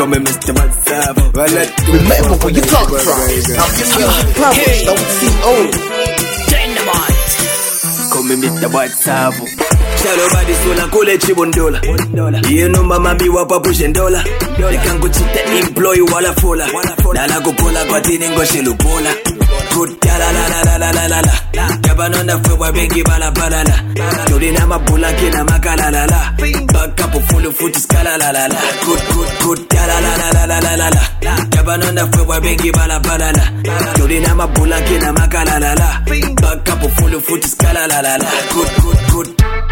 call me Mr. WhatsApp. Remember where you come from. I'm just your brothers, don't see old. Dynamite. Call me Mr. WhatsApp. Shallow body sola kule chibondola. You know mama bi wapa pushing dollar. They can go cheat the employee wala fola. Nala go pola kwa tini ngo shelu pola. Good la la la la la la la la. Yabanona fwe bengi bala bala la. Jodi na mabula kina makala la la. Back up full foot skala la la la. Good la la la la la la la. Yabanona fwe bengi bala bala la. Jodi na mabula kina makala la la. Back up full foot skala la la la. Good.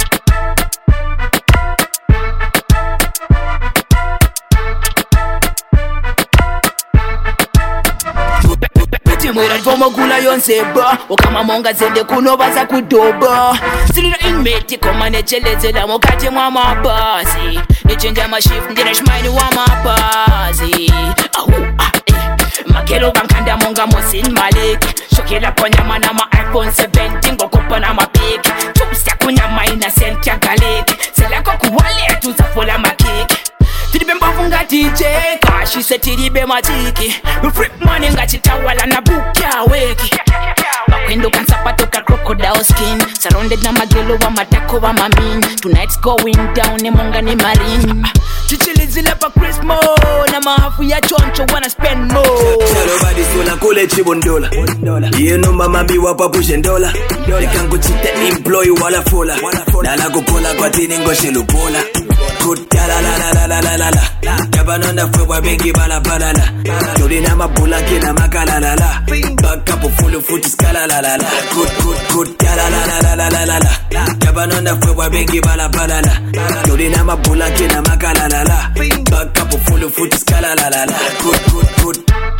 Mwira nfomo kula yonse ba Wakama monga zende kuno baza kudoba Silina inmeti koma nechelezela mokati mwa mabasi Nichenja mashift ndina shmaini wa mabasi Makelo bankanda monga mosin malik Shokela konyama na ma iPhone 17 Ngokopa na mapik Chupsya kunyama innocent ya galik Sela kukuwale tuzafola makik Tidibemba funga DJ Kashi se tidibe matiki Rip money ngati tawala na bukya weki Bakwendo kansapato ka crocodile skin Surrounded na magelo wa matako wa mamin Tonight's going down ne monga ni marine Chichilizile pa Christmas Na mahafu ya choncho wanna spend more Shallow body sola kule chibondola. You know mama bi wapa pushing dollar. They can go cheat the employee wala fola. Nala go pola kwa tini ngo shelu pola. Good la la la la la la la. Yabanona fwe bengi bala bala la. Jodi na mabula kina makala la la. Back up full foot skala la la la. Good la la la la la la la. Yabanona fwe bengi bala bala la. Jodi na mabula kina makala la la. Back up full foot skala la la la. Good.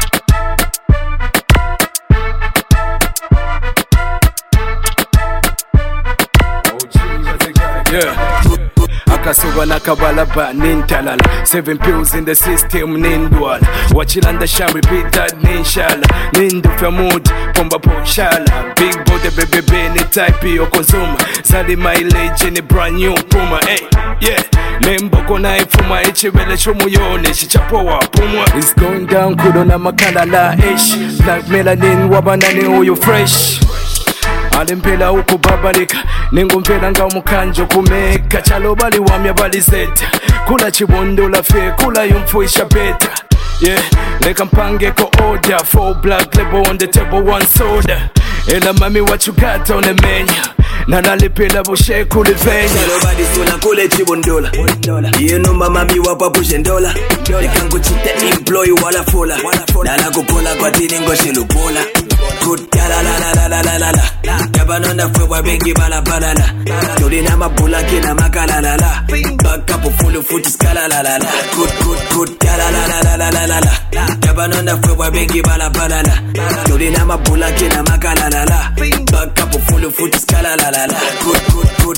Yeah. Akasuba nakabalaba nintalala 7 pills in the system nindwala Wachilanda shall repeat that ninshala Nindu mood pomba poshala Big body baby ni type yo consumer Zali mileage ni brand new Puma hey yeah Lembo kona ifuma ichibele chumuyone Shichapo wa pumwa It's going down kudo na makala la ish Black melanin wabanani uyu fresh Alimpela uko babalika Ningumpela nga umukanjo kumeka Chalo bali wamya bali zeta Kula chibondola fe Kula yumfuisha beta Yeah, leka mpange ko order 4 black label on the table 1 soda Ela mami what you got on the menu Nanalipela bushe kulivenya Shallow body sola kule chibondola. You know mama bi wapa pushing dollar. They can go cheat the employee wala fola. Nala go pola kwa tini ngo shelu pola. Good la la la la la la la. Yabanona fwe bengi bala bala la. Jodi na mabula kina makala la la. Back up full foot skala la la la. Good la la la la la la la. Yabanona fwe bengi bala bala la. Jodi na mabula kina makala la la. Back up full foot skala la la la. Good.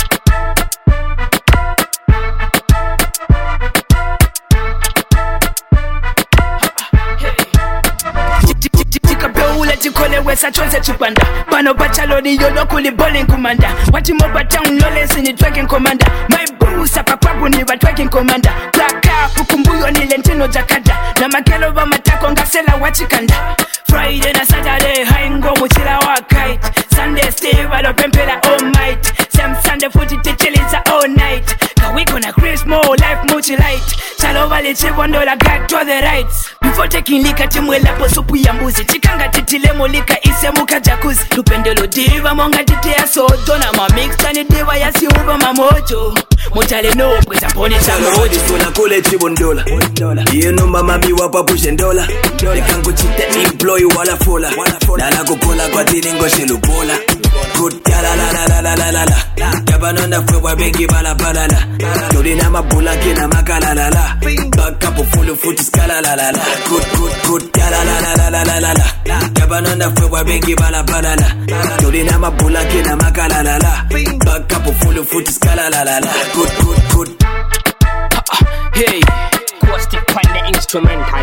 Chikole wesa chonse chipanda Pano bachaloni yolo kuli bowling commander Wati moba town lolesi ni twerking commander My busa papabu ni wa twerking commander Black up ukumbuyo ni lentino jakada Na makelo wa matako ngasela wachikanda Friday na Saturday haingo muchila wa kite Sunday stay walo pempela all might Sam Sunday footy tichiliza all night Kawiko na Christmas life muchi light Chalo wali chibondola got to the rights Before taking lika timwela po supu ya mbuzi Chikanga titile molika ise muka jacuzzi Lupendelo diva monga tite ya soto Na mamixta ni diva ya siuva mamojo Mutale no kweza pone cha mojo Sola kule chibondola. You know mama bi wapa pushing dollar. They can go cheat the employee wala fola. Nala go pola kwa tini ngo shelu pola. Good la la la la la la. Yabanona fwe bengi bala bala la. Jodi na mabula kina makala la la. Back up full foot skala la la la. Good la la la la la la. Yabanona fwe bengi bala bala la. Jodi na mabula kina makala la la. Back up full foot skala la la la. Good. Hey, Caustic find the instrumental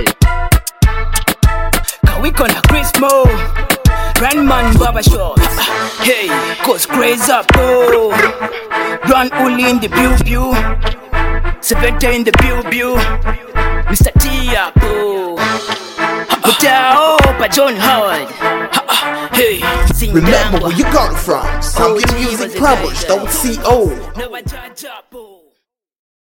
Kawiko na Christmas Grandman Baba Show Hey, cause crazy up oh. Run Uli in the pew Seventa in the pew Mr. T Mutao pa John Howard. Hey, Remember where you got it from. Sambian Music Published, .co.